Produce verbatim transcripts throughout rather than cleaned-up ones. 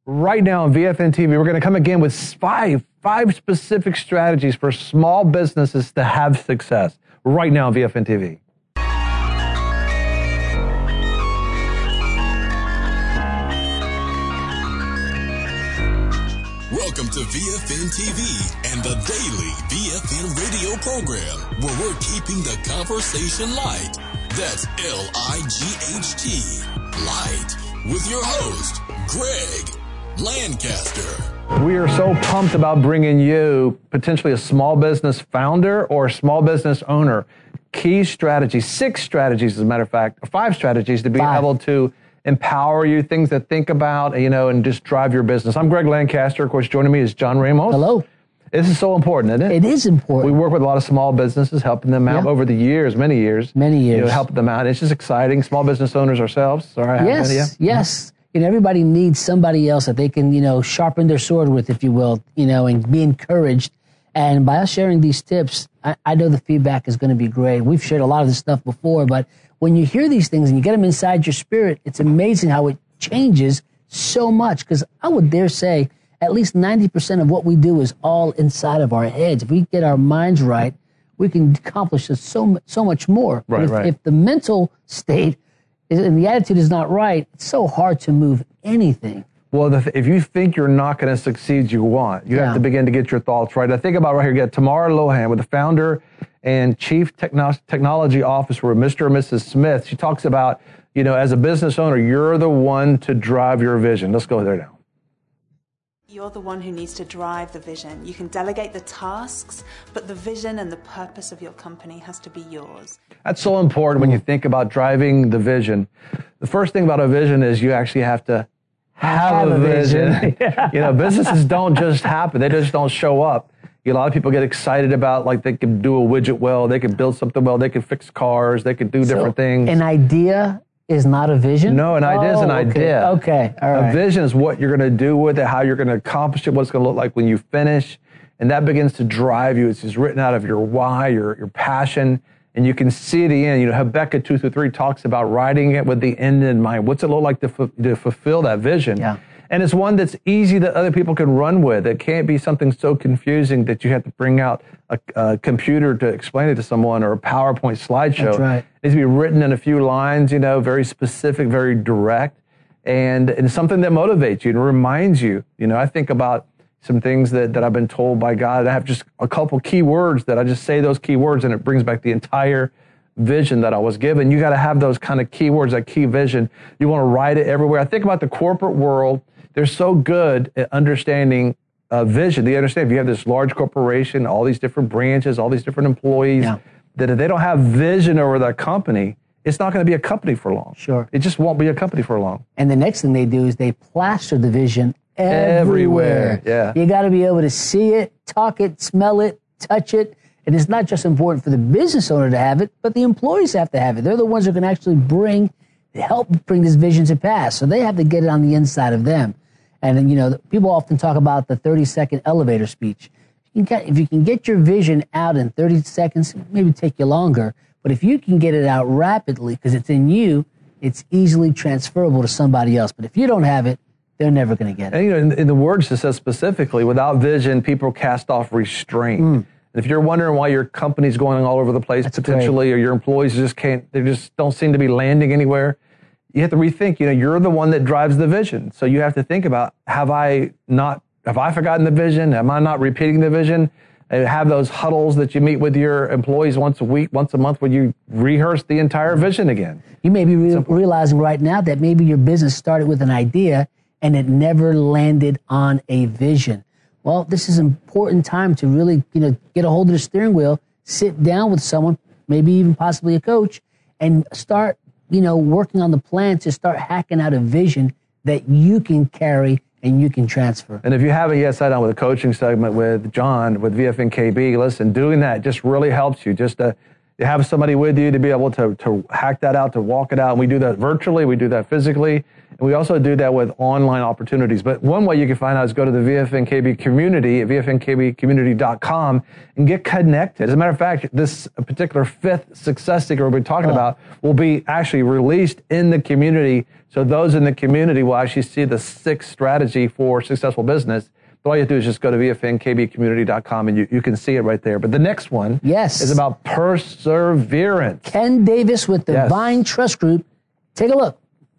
Right now on V F N T V, we're going to come again with five, five specific strategies for small businesses to have success. Right now on V F N T V. Welcome to V F N T V and the daily V F N radio program, where we're keeping the conversation light. That's L I G H T, light, with your host, Greg Lancaster. We are so pumped about bringing you potentially a small business founder or a small business owner. Key strategies, six strategies, as a matter of fact, five strategies to be Five. able to empower you, things to think about, you know, and just drive your business. I'm Greg Lancaster. Of course, joining me is John Ramos. Hello. This is so important, isn't it? It is important. We work with a lot of small businesses, helping them out Yeah. over the years, many years. Many years. You know, helping them out. It's just exciting. Small business owners ourselves. Sorry, I haven't Yes, met you. yes. And everybody needs somebody else that they can, you know, sharpen their sword with, if you will, you know, and be encouraged. And by us sharing these tips, I, I know the feedback is going to be great. We've shared a lot of this stuff before, but when you hear these things and you get them inside your spirit, it's amazing how it changes so much. Because I would dare say at least ninety percent of what we do is all inside of our heads. If we get our minds right, we can accomplish so, so much more. Right, but if, right. if the mental state and the attitude is not right, it's so hard to move anything. Well, the th- if you think you're not going to succeed, you want. You Yeah. have to begin to get your thoughts right. I think about right here, you got Tamara Lohan, with the founder and chief techno- technology officer of Mister and Missus Smith. She talks about, you know, as a business owner, you're the one to drive your vision. Let's go there now. You're the one who needs to drive the vision. You can delegate the tasks, but the vision and the purpose of your company has to be yours. That's so important when you think about driving the vision. The first thing about a vision is you actually have to have, Have a a vision. vision. You know, businesses don't just happen. They just don't show up. You know, a lot of people get excited about, like, they can do a widget well, they can build something well, they can fix cars, they can do different So, things. An idea is not a vision? No, an idea is an Oh, okay. idea. Okay, all right. A vision is what you're going to do with it, how you're going to accomplish it, what it's going to look like when you finish. And that begins to drive you. It's just written out of your why, your, your passion, and you can see the end. You know, Habakkuk two through three talks about writing it with the end in mind. What's it look like to, fu- to fulfill that vision? Yeah. And it's one that's easy that other people can run with. It can't be something so confusing that you have to bring out a, a computer to explain it to someone, or a PowerPoint slideshow. That's right. It needs to be written in a few lines, you know, very specific, very direct, and, and something that motivates you and reminds you. You know, I think about some things that, that I've been told by God. I have just a couple key words that I just say those key words, and it brings back the entire vision that I was given. You got to have those kind of key words, that key vision. You want to write it everywhere. I think about the corporate world. They're so good at understanding uh, vision. They understand if you have this large corporation, all these different branches, all these different employees, Yeah. that if they don't have vision over that company, it's not going to be a company for long. Sure. It just won't be a company for long. And the next thing they do is they plaster the vision Everywhere, everywhere. yeah. You got to be able to see it, talk it, smell it, touch it. And it's not just important for the business owner to have it, but the employees have to have it. They're the ones who can actually bring, help bring this vision to pass. So they have to get it on the inside of them. And, you know, people often talk about the thirty-second elevator speech. You can, if you can get your vision out in thirty seconds, maybe take you longer. But if you can get it out rapidly because it's in you, it's easily transferable to somebody else. But if you don't have it, they're never going to get it. And, you know, in, in the words it says specifically, without vision, people cast off restraint. Mm. And if you're wondering why your company's going all over the place That's potentially, great. or your employees just can't, they just don't seem to be landing anywhere, you have to rethink. You know, you're the one that drives the vision. So you have to think about, have I not, have I forgotten the vision? Am I not repeating the vision? And have those huddles that you meet with your employees once a week, once a month, where you rehearse the entire vision again. You may be re- realizing right now that maybe your business started with an idea and it never landed on a vision. Well, this is an important time to really, you know, get a hold of the steering wheel, sit down with someone, maybe even possibly a coach, and start, you know, working on the plan to start hacking out a vision that you can carry and you can transfer. And if you haven't yet sat down with a coaching segment with John, with V F N K B, listen, doing that just really helps you just to have somebody with you to be able to, to hack that out, to walk it out. And we do that virtually. We do that physically. And we also do that with online opportunities. But one way you can find out is go to the V F N K B community at V F N K B community dot com and get connected. As a matter of fact, this particular fifth success secret we'll be talking oh. about will be actually released in the community. So those in the community will actually see the sixth strategy for successful business. But all you have to do is just go to V F N K B community dot com and you, you can see it right there. But the next one yes. is about perseverance. Ken Davis with the yes. Vine Trust Group. Take a look.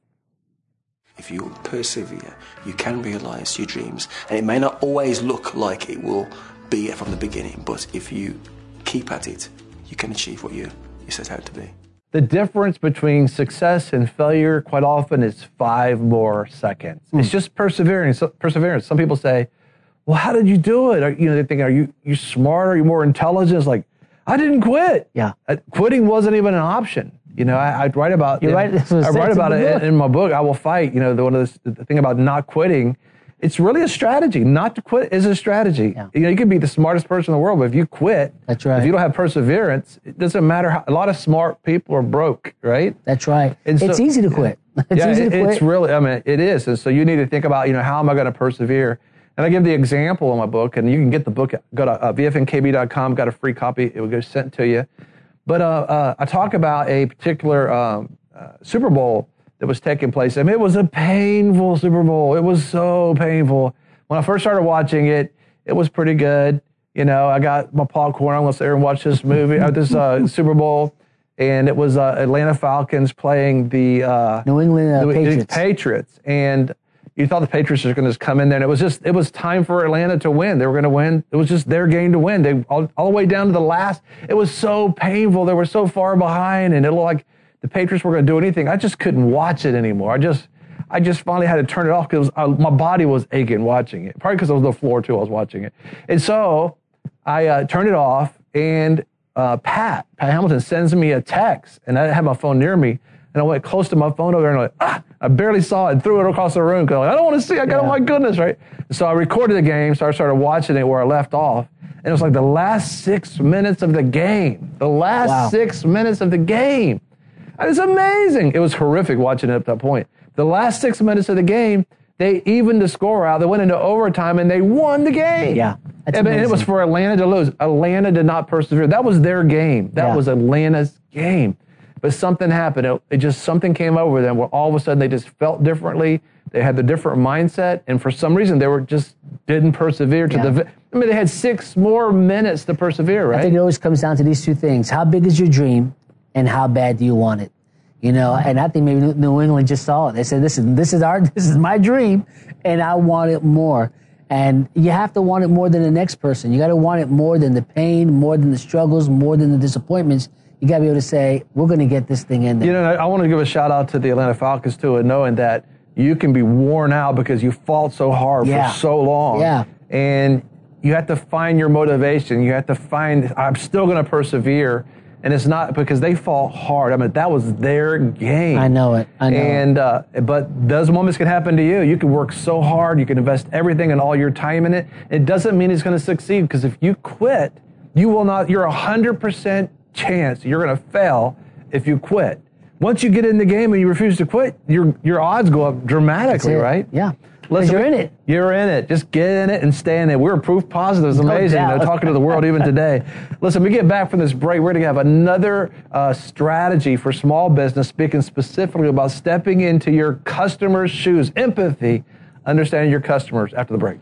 If you persevere, you can realize your dreams. And it may not always look like it will be from the beginning, but if you keep at it, you can achieve what you, you set out to be. The difference between success and failure quite often is five more seconds. Mm. It's just perseverance. So, perseverance. Some people say, well, how did you do it? Are, you know, they think, are you you smarter? Are you more intelligent? It's like, I didn't quit. Yeah. Uh, quitting wasn't even an option. You know, I, I write about You're it. right. I write about it in, in my book, I Will Fight. You know, the one of the, the thing about not quitting, it's really a strategy. Not to quit is a strategy. Yeah. You know, you could be the smartest person in the world, but if you quit, that's right. If you don't have perseverance, it doesn't matter how. A lot of smart people are broke, right? That's right. And it's so, easy to quit. It's yeah, easy to quit. It's really. I mean, it is. And so you need to think about, you know, how am I going to persevere? And I give the example in my book, and you can get the book. Go to uh, V F N K B dot com. Got a free copy. It will get sent to you. But uh, uh, I talk about a particular um, uh, Super Bowl that was taking place. I mean, it was a painful Super Bowl. It was so painful. When I first started watching it, it was pretty good. You know, I got my popcorn. I'm going to sit there and watch this movie, uh, this uh, Super Bowl. And it was uh, Atlanta Falcons playing the uh, New England uh, the, Patriots. Patriots. And you thought the Patriots were going to just come in there. And it was just, it was time for Atlanta to win. They were going to win. It was just their game to win. They all, all the way down to the last. It was so painful. They were so far behind. And it looked like the Patriots were going to do anything. I just couldn't watch it anymore. I just, I just finally had to turn it off because uh, my body was aching watching it. Probably because I was on the floor too. I was watching it. And so I uh, turned it off, and uh, Pat, Pat Hamilton sends me a text, and I had my phone near me, and I went close to my phone over there, and I'm like, ah, I barely saw it and threw it across the room because I'm like, I don't want to see it. I got, yeah. oh my goodness, right? So I recorded the game, so I started watching it where I left off, and it was like the last six minutes of the game. The last wow. six minutes of the game. It was amazing. It was horrific watching it up to that point. The last six minutes of the game, they evened the score out. They went into overtime, and they won the game. Yeah, that's and, amazing. It was for Atlanta to lose. Atlanta did not persevere. That was their game. That yeah. was Atlanta's game. But something happened. It, it just, something came over them where all of a sudden they just felt differently. They had the different mindset, and for some reason they were just didn't persevere to yeah. the. I mean, they had six more minutes to persevere, right? I think it always comes down to these two things: how big is your dream, and how bad do you want it? You know, and I think maybe New England just saw it. They said, "Listen, this is our, this is my dream, and I want it more." And you have to want it more than the next person. You got to want it more than the pain, more than the struggles, more than the disappointments. You got to be able to say, "We're going to get this thing in there." You know, I want to give a shout out to the Atlanta Falcons too, and knowing that you can be worn out because you fought so hard yeah. for so long. Yeah. And you have to find your motivation. You have to find, I'm still going to persevere. And it's not because they fought hard. I mean, that was their game. I know it. I know and, it. Uh, but those moments can happen to you. You can work so hard. You can invest everything and all your time in it. It doesn't mean it's going to succeed, because if you quit, you will not, you're a one hundred percent chance you're going to fail if you quit. Once you get in the game and you refuse to quit, your your odds go up dramatically, right? Yeah. Listen, you're in it. You're in it. Just get in it and stay in it. We're proof positive. It's amazing. No They're talking to the world even today. Listen, we get back from this break. We're going to have another uh, strategy for small business, speaking specifically about stepping into your customers' shoes. Empathy, understanding your customers after the break.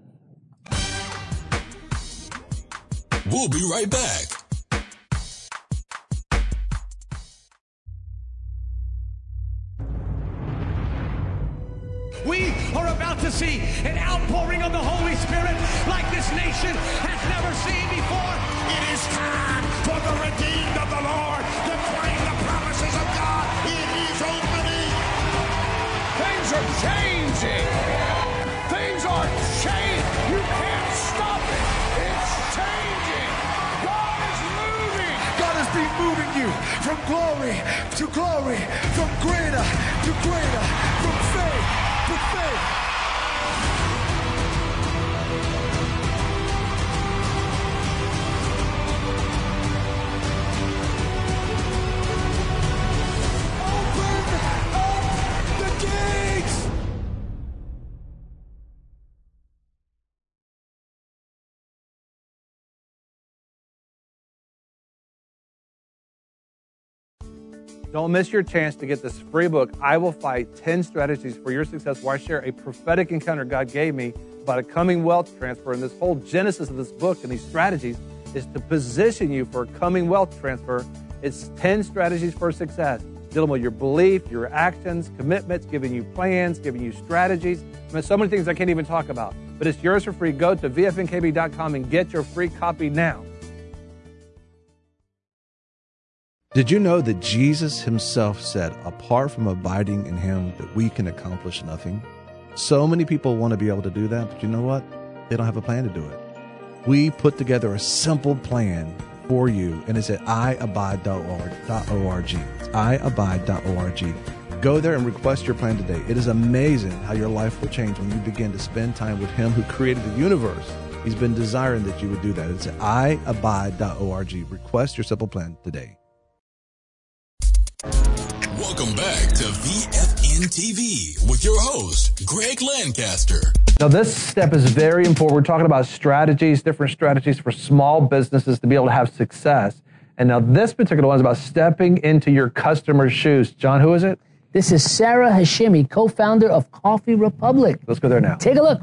We'll be right back. We are about to see an outpouring of the Holy Spirit like this nation has never seen before. It is time for the redeemed of the Lord to claim the promises of God. It is opening. Things are changing. Things are changing. You can't stop it. It's changing. God is moving. God has been moving you from glory to glory, from greater to greater, from faith to faith. Don't miss your chance to get this free book, I Will Fight, ten Strategies for Your Success, where I share a prophetic encounter God gave me about a coming wealth transfer. And this whole genesis of this book and these strategies is to position you for a coming wealth transfer. It's ten strategies for success, dealing with your belief, your actions, commitments, giving you plans, giving you strategies. I mean, so many things I can't even talk about. But it's yours for free. Go to V F N K B dot com and get your free copy now. Did you know that Jesus himself said, apart from abiding in him, that we can accomplish nothing? So many people want to be able to do that, but you know what? They don't have a plan to do it. We put together a simple plan for you, and it's at i abide dot org. It's i abide dot org. Go there and request your plan today. It is amazing how your life will change when you begin to spend time with him who created the universe. He's been desiring that you would do that. It's at i abide dot org. Request your simple plan today. Welcome back to V F N T V with your host, Greg Lancaster. Now, this step is very important. We're talking about strategies, different strategies for small businesses to be able to have success. And now this particular one is about stepping into your customer's shoes. John, who is it? This is Sarah Hashimi, co-founder of Coffee Republic. Let's go there now. Take a look.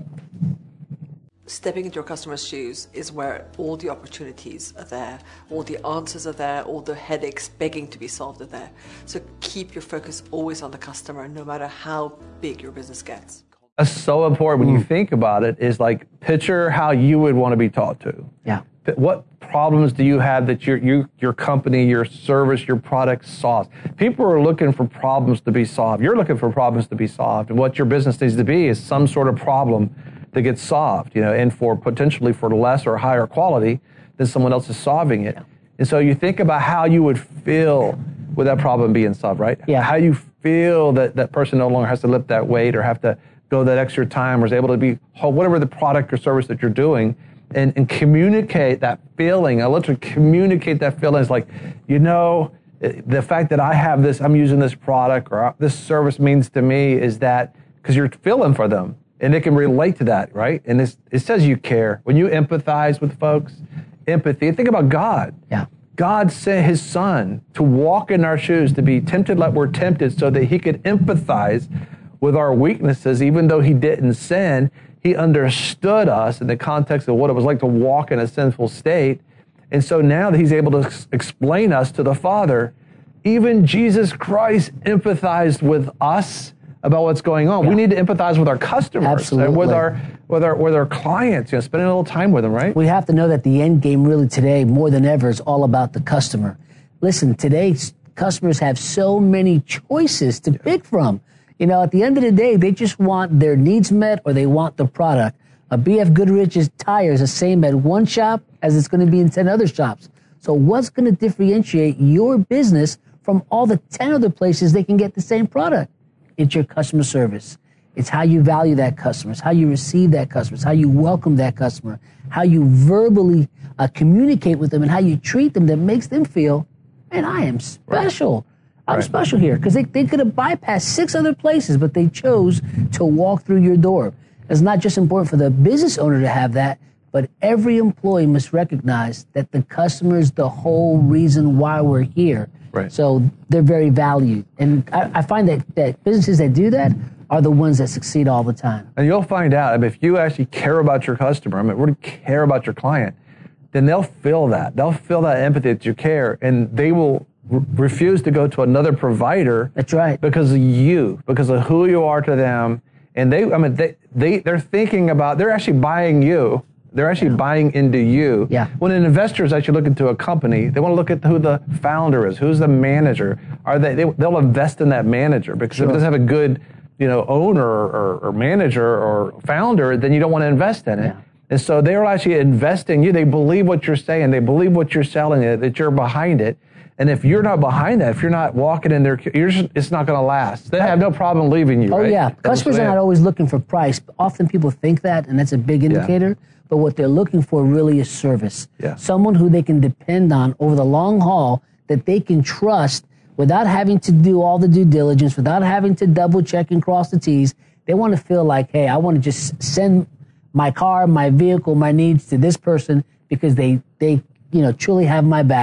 Stepping into your customer's shoes is where all the opportunities are there, all the answers are there, all the headaches begging to be solved are there. So keep your focus always on the customer, no matter how big your business gets. That's so important when you think about it, is like, picture how you would want to be taught to. Yeah. What problems do you have that your, you, your company, your service, your product solves? People are looking for problems to be solved. You're looking for problems to be solved. And what your business needs to be is some sort of problem that gets solved, you know, and for potentially for less or higher quality than someone else is solving it. Yeah. And so you think about how you would feel with that problem being solved, right? Yeah. How you feel that that person no longer has to lift that weight or have to go that extra time or is able to be, whatever the product or service that you're doing, and, and communicate that feeling. I literally communicate that feeling. It's like, you know, the fact that I have this, I'm using this product or this service means to me is that, because you're feeling for them. And they can relate to that, right? And it's, it says you care. When you empathize with folks, empathy. Think about God. Yeah. God sent his son to walk in our shoes, to be tempted like we're tempted, so that he could empathize with our weaknesses. Even though he didn't sin, he understood us in the context of what it was like to walk in a sinful state. And so now that he's able to ex- explain us to the Father, even Jesus Christ empathized with us about what's going on. Yeah. We need to empathize with our customers. Absolutely. And with our with our with our clients, you know, spending a little time with them, right? We have to know that the end game really today, more than ever, is all about the customer. Listen, today's customers have so many choices to yeah. pick from. You know, at the end of the day, they just want their needs met or they want the product. A B F Goodrich's tire is the same at one shop as it's going to be in ten other shops. So what's going to differentiate your business from all the ten other places they can get the same product? It's your customer service. It's how you value that customer. It's how you receive that customer. It's how you welcome that customer. How you verbally uh, communicate with them and how you treat them that makes them feel, man, I am special. Right. I'm right. special here. Because they, they could have bypassed six other places, but they chose to walk through your door. It's not just important for the business owner to have that, but every employee must recognize that the customer is the whole reason why we're here. Right. So they're very valued. And I, I find that, that businesses that do that are the ones that succeed all the time. And you'll find out, I mean, if you actually care about your customer, I mean, really care about your client, then they'll feel that. They'll feel that empathy, that you care, and they will r- refuse to go to another provider. That's right. Because of you, because of who you are to them. And they, I mean, they, they, they're thinking about, they're actually buying you. They're actually yeah. buying into you. Yeah. When an investor is actually looking to a company, they want to look at who the founder is, who's the manager. Are they? they they'll invest in that manager, because sure. if it doesn't have a good, you know, owner or, or manager or founder, then you don't want to invest in it. Yeah. And so they're actually investing in you. They believe what you're saying. They believe what you're selling, that you're behind it. And if you're not behind that, if you're not walking in there, you're just, it's not going to last. They have no problem leaving you. Oh right? yeah, customers are not always looking for price. Often people think that, and that's a big indicator. Yeah. But what they're looking for really is service. Yeah. Someone who they can depend on over the long haul, that they can trust without having to do all the due diligence, without having to double check and cross the T's. They want to feel like, hey, I want to just send my car, my vehicle, my needs to this person because they, they, you know, truly have my back.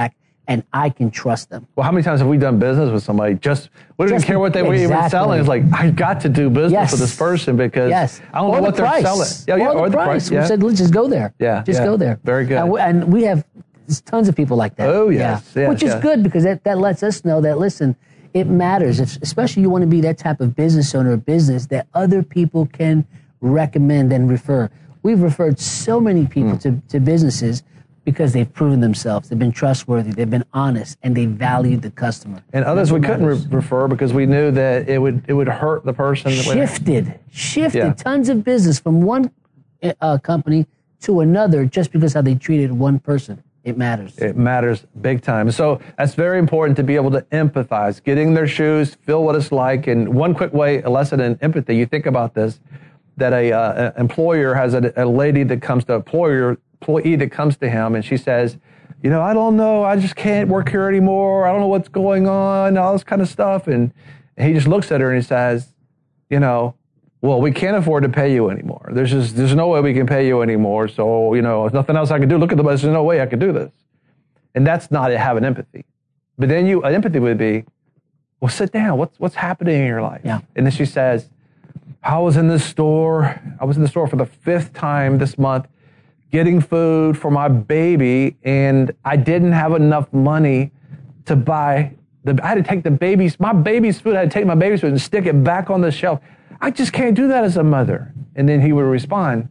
and I can trust them. Well, how many times have we done business with somebody? Just we don't Just even care what they were exactly. even selling. It's like, I got to do business Yes. with this person because Yes. I don't or know the what they're price. selling. Yeah, yeah, or, or the price. We Yeah. said, let's just go there. Yeah, Just yeah. go there. Very good. And we, and we have tons of people like that. Oh, yes. Yeah. Yes, Which is yes. good because that, that lets us know that, listen, it matters. If, especially you want to be that type of business owner or business that other people can recommend and refer. We've referred so many people Mm. to, to businesses because they've proven themselves. They've been trustworthy. They've been honest, and they valued the customer. And others we couldn't re- refer because we knew that it would it would hurt the person. That would- Shifted, shifted Yeah. tons of business from one uh, company to another just because how they treated one person. It matters. It matters big time. So that's very important to be able to empathize, getting in their shoes, feel what it's like. And one quick way, a lesson in empathy, you think about this, that a uh, employer has a, a lady that comes to employer employee that comes to him and she says, you know, I don't know, I just can't work here anymore. I don't know what's going on, all this kind of stuff. And, and he just looks at her and he says, you know, well, we can't afford to pay you anymore. There's just, there's no way we can pay you anymore. So, you know, there's nothing else I can do. Look at the bus. There's no way I could do this. And that's not having empathy. But then you, empathy would be, well, sit down. What's, what's happening in your life? Yeah. And then she says, I was in this store. I was in the store for the fifth time this month getting food for my baby, and I didn't have enough money to buy the, I had to take the baby's, my baby's food, I had to take my baby's food and stick it back on the shelf. I just can't do that as a mother. And then he would respond,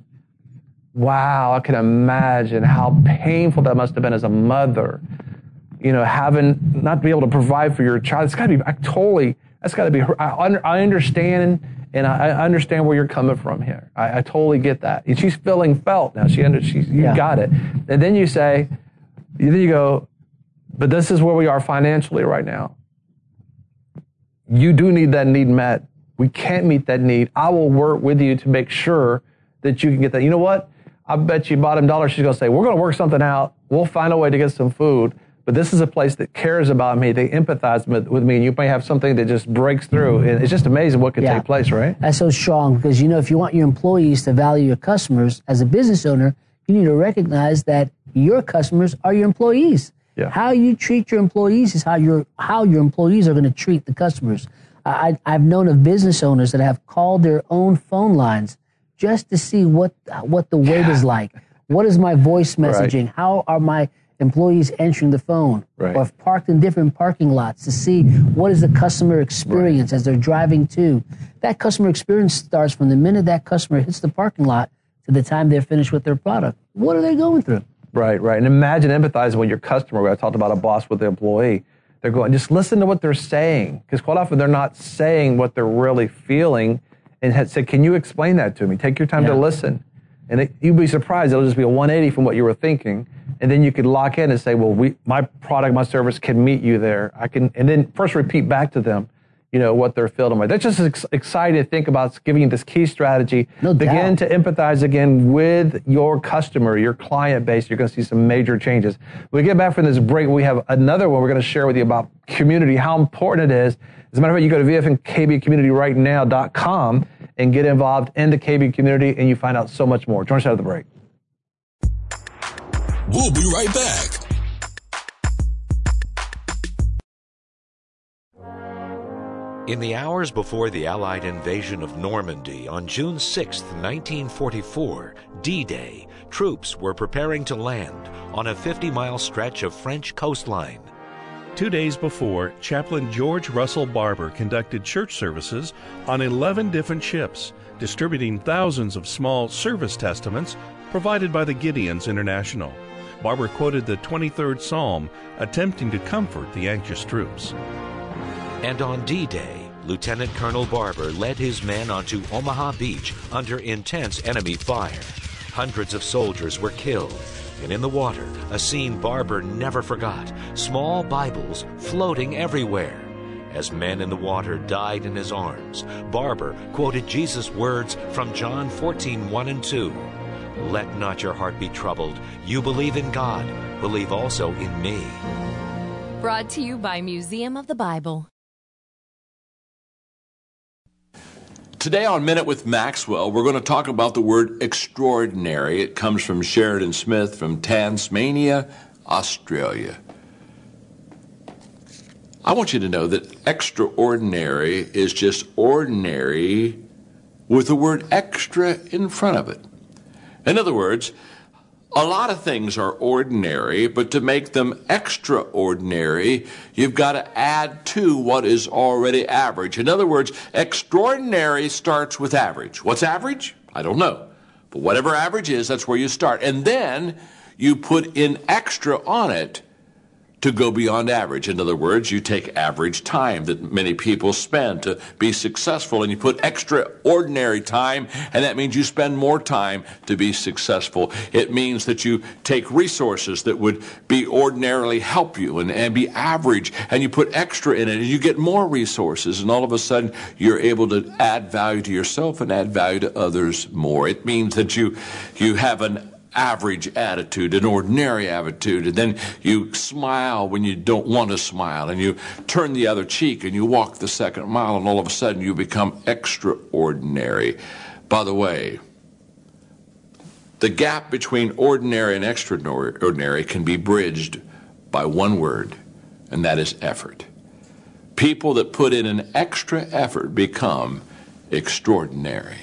wow, I can imagine how painful that must have been as a mother, you know, having, not be able to provide for your child. It's got to be, I totally, that's got to be, I, I understand, and I, I understand where you're coming from here. I, I totally get that. And she's feeling felt now. She under, she's, you Yeah. got it. And then you say, then you go, but this is where we are financially right now. You do need that need met. We can't meet that need. I will work with you to make sure that you can get that. You know what? I bet you bottom dollar she's going to say, we're going to work something out. We'll find a way to get some food. But this is a place that cares about me. They empathize with, with me. And you may have something that just breaks through. And it's just amazing what could Yeah. take place, right? That's so strong because, you know, if you want your employees to value your customers as a business owner, you need to recognize that your customers are your employees. Yeah. How you treat your employees is how your how your employees are going to treat the customers. I, I've known of business owners that have called their own phone lines just to see what what the wait is like. What is my voice messaging? Right. How are my employees entering the phone? Right. Or have parked in different parking lots to see what is the customer experience as they're driving to. That customer experience starts from the minute that customer hits the parking lot to the time they're finished with their product. What are they going through? Right, right. And imagine empathizing with your customer. Where I talked about a boss with the employee. They're going, just listen to what they're saying. Because quite often they're not saying what they're really feeling. And had said, can you explain that to me? Take your time Yeah. to listen. And it, you'd be surprised. It'll just be a one eighty from what you were thinking. And then you could lock in and say, well, we, my product, my service can meet you there. I can, and then first repeat back to them, you know, what they're feeling. That's just ex- exciting to think about giving you this key strategy. No Begin doubt. to empathize again with your customer, your client base. You're going to see some major changes. When we get back from this break, we have another one we're going to share with you about community, how important it is. As a matter of fact, you go to V F N K B community right now dot com and get involved in the K B community, and you find out so much more. Join us out of the break. We'll be right back. In the hours before the Allied invasion of Normandy on June sixth, nineteen forty-four, D-Day, troops were preparing to land on a fifty-mile stretch of French coastline. Two days before, Chaplain George Russell Barber conducted church services on eleven different ships, distributing thousands of small service testaments provided by the Gideons International. Barber quoted the twenty-third Psalm, attempting to comfort the anxious troops. And on D-Day, Lieutenant Colonel Barber led his men onto Omaha Beach under intense enemy fire. Hundreds of soldiers were killed, and in the water, a scene Barber never forgot, small Bibles floating everywhere. As men in the water died in his arms, Barber quoted Jesus' words from John fourteen, one and two. Let not your heart be troubled. You believe in God, believe also in me. Brought to you by Museum of the Bible. Today on Minute with Maxwell, we're going to talk about the word extraordinary. It comes from Sheridan Smith from Tasmania, Australia. I want you to know that extraordinary is just ordinary with the word extra in front of it. In other words, a lot of things are ordinary, but to make them extraordinary, you've got to add to what is already average. In other words, extraordinary starts with average. What's average? I don't know. But whatever average is, that's where you start. And then you put in extra on it to go beyond average. In other words, you take average time that many people spend to be successful, and you put extraordinary time, and that means you spend more time to be successful. It means that you take resources that would be ordinarily help you and, and be average, and you put extra in it, and you get more resources, and all of a sudden you're able to add value to yourself and add value to others more. It means that you you have an average attitude, an ordinary attitude, and then you smile when you don't want to smile, and you turn the other cheek, and you walk the second mile, and all of a sudden you become extraordinary. By the way, the gap between ordinary and extraordinary can be bridged by one word, and that is effort. People that put in an extra effort become extraordinary.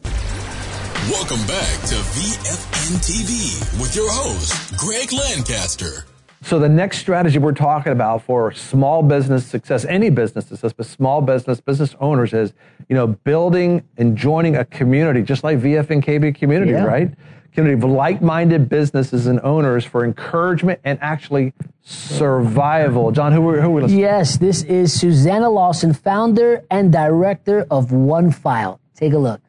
Welcome back to V F N T V with your host, Greg Lancaster. So the next strategy we're talking about for small business success, any business success, but small business, business owners is, you know, building and joining a community, just like V F N K B community, yeah. right? Community of like-minded businesses and owners for encouragement and actually survival. John, who, who are we listening to? Yes, this is Susanna Lawson, founder and director of OneFile. Take a look.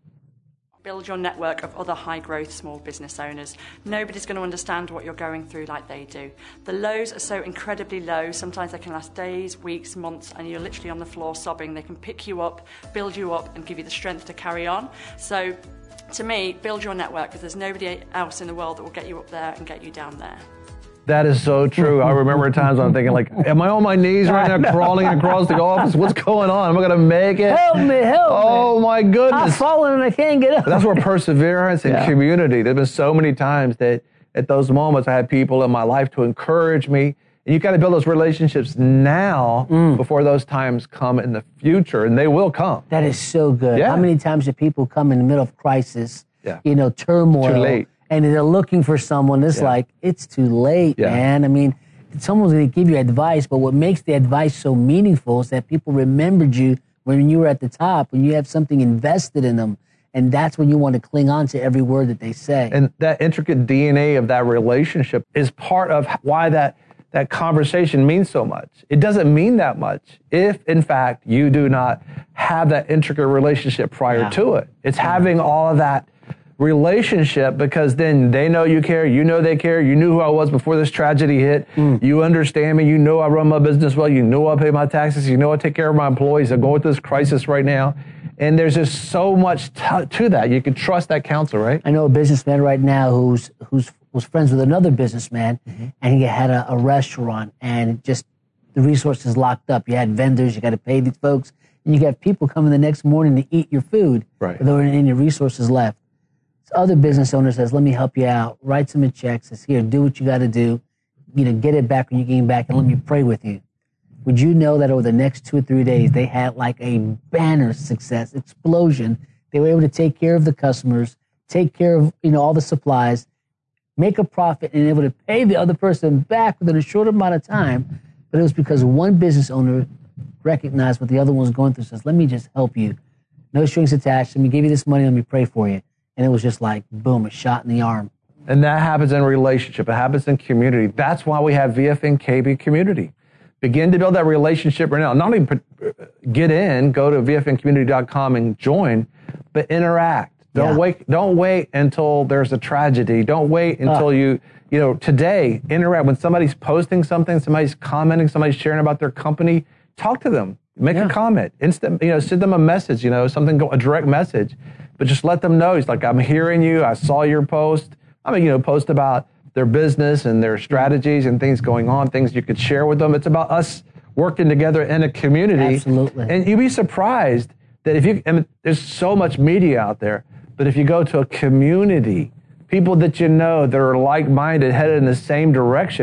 Build your network of other high-growth small business owners. Nobody's going to understand what you're going through like they do. The lows are so incredibly low. Sometimes they can last days, weeks, months, and you're literally on the floor sobbing. They can pick you up, build you up, and give you the strength to carry on. So, to me, build your network, because there's nobody else in the world that will get you up there and get you down there. That is so true. I remember times I'm thinking, like, am I on my knees right now crawling across the office? What's going on? Am I going to make it? Help me, help me. Oh, my goodness. I've fallen and I can't get up. But that's where perseverance and yeah. community. There's been so many times that at those moments I had people in my life to encourage me. And you got to build those relationships now mm. before those times come in the future, and they will come. That is so good. Yeah. How many times do people come in the middle of crisis, yeah. you know, turmoil, too late. And they're looking for someone. It's yeah. like, it's too late, yeah. man. I mean, someone's going to give you advice, but what makes the advice so meaningful is that people remembered you when you were at the top, when you have something invested in them. And that's when you want to cling on to every word that they say. And that intricate D N A of that relationship is part of why that, that conversation means so much. It doesn't mean that much if, in fact, you do not have that intricate relationship prior yeah. to it. It's yeah. having all of that relationship, because then they know you care, you know they care, you knew who I was before this tragedy hit, mm. you understand me, you know I run my business well, you know I pay my taxes, you know I take care of my employees, I'm going through this crisis right now, and there's just so much t- to that. You can trust that counselor, right? I know a businessman right now who's who's was friends with another businessman, mm-hmm. and he had a, a restaurant, and just the resources locked up. You had vendors, you got to pay these folks, and you got people coming the next morning to eat your food, right? But there weren't any resources left. Other business owner says, let me help you out. Write some checks. Says, here, do what you got to do. You know, get it back when you get back, and let me pray with you. Would you know that over the next two or three days, they had like a banner success, explosion. They were able to take care of the customers, take care of, you know, all the supplies, make a profit, and able to pay the other person back within a short amount of time. But it was because one business owner recognized what the other one was going through, says, let me just help you. No strings attached. Let me give you this money. Let me pray for you. And it was just like, boom, a shot in the arm. And that happens in relationship. It happens in community. That's why we have V F N K B community. Begin to build that relationship right now. Not only get in, go to V F N community dot com and join, but interact. Don't yeah. wait. Don't wait until there's a tragedy. Don't wait until uh. you, you know, today, interact. When somebody's posting something, somebody's commenting, somebody's sharing about their company, talk to them. Make yeah. a comment. Instant, you know, send them a message, you know, something, a direct message. But just let them know. He's like, I'm hearing you. I saw your post. I mean, you know, post about their business and their strategies and things going on, things you could share with them. It's about us working together in a community. Absolutely. And you'd be surprised that if you, I mean, there's so much media out there, but if you go to a community, people that you know that are like-minded, headed in the same direction,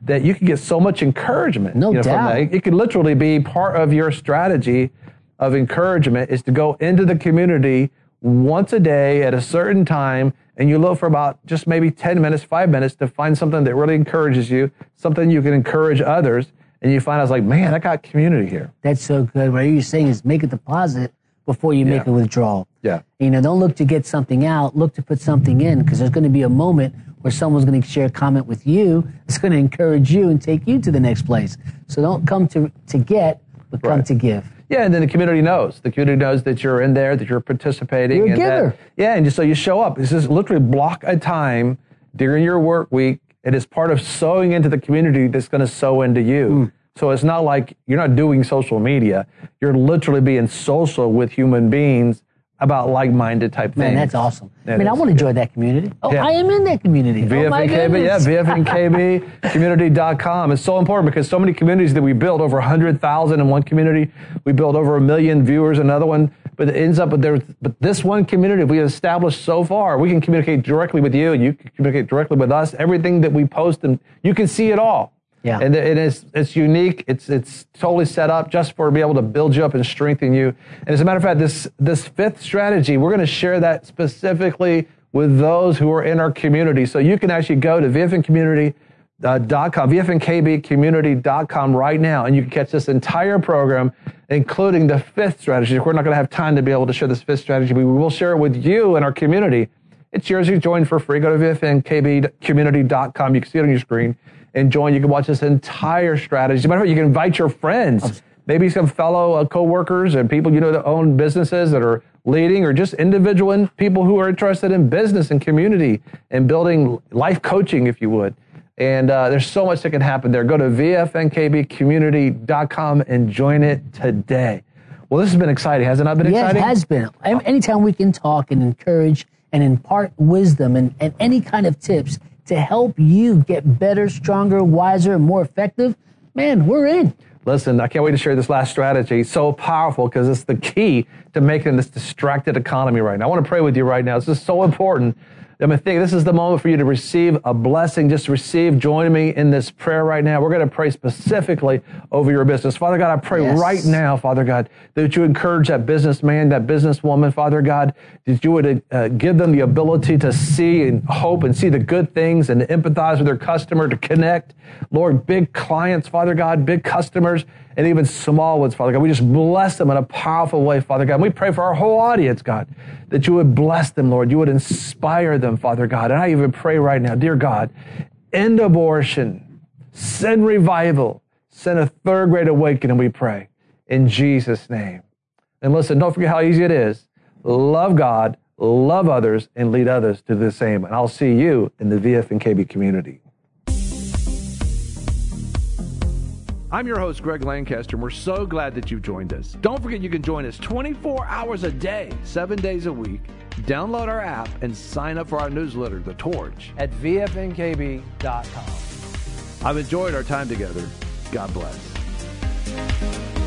that you can get so much encouragement. No you know, doubt. From that. It could literally be part of your strategy of encouragement is to go into the community once a day at a certain time, and you look for about just maybe ten minutes, five minutes to find something that really encourages you, something you can encourage others, and you find out, like, man, I got community here. That's so good. What you're saying is make a deposit before you make Yeah. a withdrawal. Yeah. You know, don't look to get something out, look to put something in, because there's going to be a moment where someone's going to share a comment with you. It's going to encourage you and take you to the next place. So don't come to, to get, but come Right. to give. Yeah, and then the community knows. The community knows that you're in there, that you're participating. You're a and that- giver. yeah, and just so you show up. It's just literally block a time during your work week. It is part of sowing into the community that's going to sow into you. Mm. So it's not like you're not doing social media. You're literally being social with human beings about like-minded type Man, things. that's awesome. That I mean, I is want to join that community. Oh, Yeah. I am in that community. Oh, my V F N K B, yeah, goodness. V F N K B community dot com. It's so important because so many communities that we build, over one hundred thousand in one community, we build over a million viewers in another one, but it ends up with there. But this one community we established so far, we can communicate directly with you, and you can communicate directly with us. Everything that we post, and you can see it all. Yeah. And it is, it's unique. It's, it's totally set up just for to be able to build you up and strengthen you. And as a matter of fact, this, this fifth strategy, we're going to share that specifically with those who are in our community. So you can actually go to V F N community dot com, V F N K B community dot com right now, and you can catch this entire program, including the fifth strategy. We're not going to have time to be able to share this fifth strategy, but we will share it with you in our community. It's yours. You join for free. Go to V F N K B community dot com. You can see it on your screen and join. You can watch this entire strategy. As a matter of fact, you can invite your friends, maybe some fellow uh, co-workers and people you know that own businesses that are leading, or just individual in, people who are interested in business and community and building life coaching, if you would. And uh, there's so much that can happen there. Go to V F N K B community dot com and join it today. Well, this has been exciting. Has it not been Yes, exciting? it has been. Any- Anytime we can talk and encourage and impart wisdom and, and any kind of tips to help you get better, stronger, wiser, and more effective, man, we're in. Listen, I can't wait to share this last strategy. It's so powerful because it's the key to making this distracted economy right now. I want to pray with you right now. This is so important. I mean, think this is the moment for you to receive a blessing. Just receive. Join me in this prayer right now. We're going to pray specifically over your business. Father God, I pray Yes. right now, Father God, that you encourage that businessman, that businesswoman, Father God, that you would uh, give them the ability to see and hope and see the good things and to empathize with their customer, to connect. Lord, big clients, Father God, big customers, and even small ones, Father God. We just bless them in a powerful way, Father God. And we pray for our whole audience, God, that you would bless them, Lord. You would inspire them, Father God. And I even pray right now, dear God, end abortion, send revival, send a third great awakening, we pray, in Jesus' name. And listen, don't forget how easy it is. Love God, love others, and lead others to the same. And I'll see you in the V F N K B community. I'm your host, Greg Lancaster, and we're so glad that you've joined us. Don't forget you can join us twenty-four hours a day, seven days a week. Download our app and sign up for our newsletter, The Torch, at V F N K B dot com. I've enjoyed our time together. God bless.